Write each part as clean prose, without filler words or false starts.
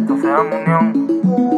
esto se llama unión.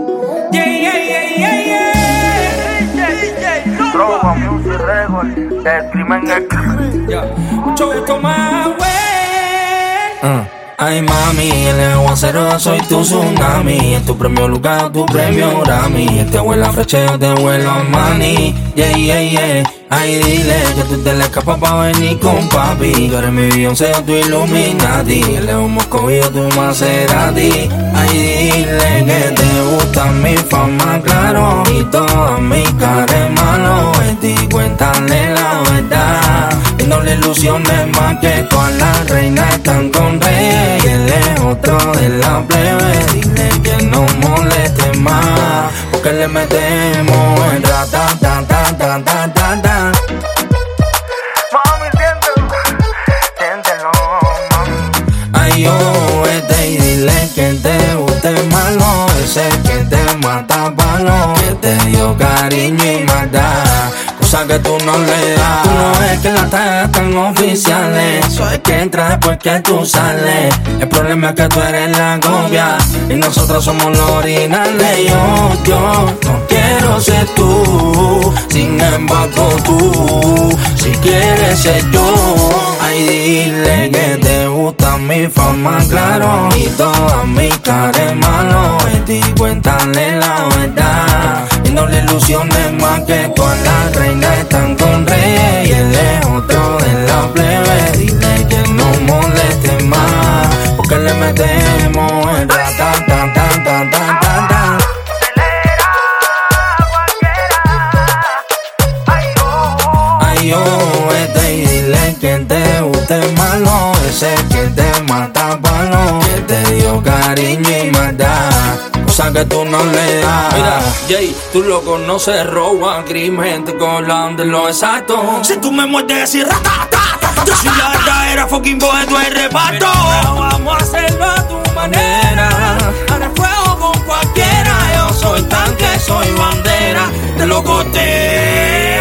Trova, Music Record, el crimen es crimen. Mucho gusto más, güey. Ay mami, el aguacero soy tu tsunami. En tu premio lugar, tu premio Grammy. Te huele a frecheo, te huele a money. Yeah, yeah, yeah. Ay dile que tú te le escapas pa' venir con papi. Tú eres mi Beyoncé, tu Illuminati. El León Moscovillo, tu Maserati. Ay dile que te gusta mi fama, claro. Y todas mis caras malo. Y cuéntale la verdad. Y no le ilusiones más que todas las reinas están con reyes. Y él es otro de la plebe. Dile que no moleste más, porque le metemos en rata, tan, tan, tan, tan, tan, tan. Mami, siéntelo, mami. Ay, yo, y dile que te guste malo. Ese que te mata palo, que te dio cariño y maldad, cosa que tú no le das. Tú no ves que las tagas están oficiales. Eso es que entra después que tú sales. El problema es que tú eres la copia y nosotros somos los originales. Yo no quiero ser tú, sin embargo tú si quieres ser yo. Ay, dile que te gusta mi fama, claro. Y todas mis caras malo. Y cuéntale la verdad. Y no le ilusiones más que todas las reinas están con reyes. Y él es otro de la plebe. Dile que no moleste más, porque le metemos en rata, tan, tan, tan, tan, tan, tan. Ay, yo, y dile que te guste malo. Ese que te mata palo, que te dio cariño y maldad, cosa que tú no le das. Mira, Jay, tú lo conoces, roban, crimen, te colan de lo exacto. Si tú me muerdes y ratatata, yo soy la verdadera fucking boy, tú el reparto. Vamos a hacerlo a tu manera, haré fuego con cualquiera. Yo soy tanque, soy bandera, te lo corté.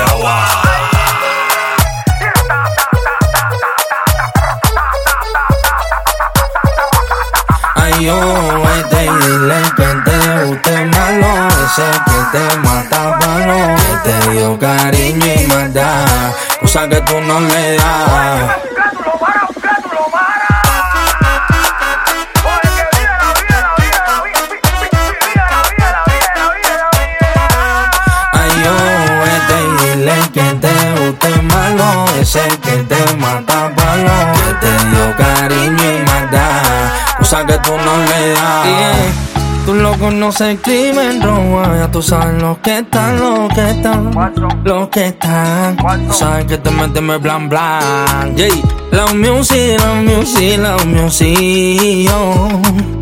Ay, yo, dile que te guste malo. Ese que te mata palo, que te dio cariño y maldad, cosa que tú no le das. Ay, yo, dile que te guste malo. Ese que te mata palo, que te dio cariño y maldad, cosa que tú no le das. Yeah. Tú lo conoces, el crimen roba. Ya tú sabes los que están, los que están, los que están. Tú sabes que te meteme blan blan. Yeah. La music, yo.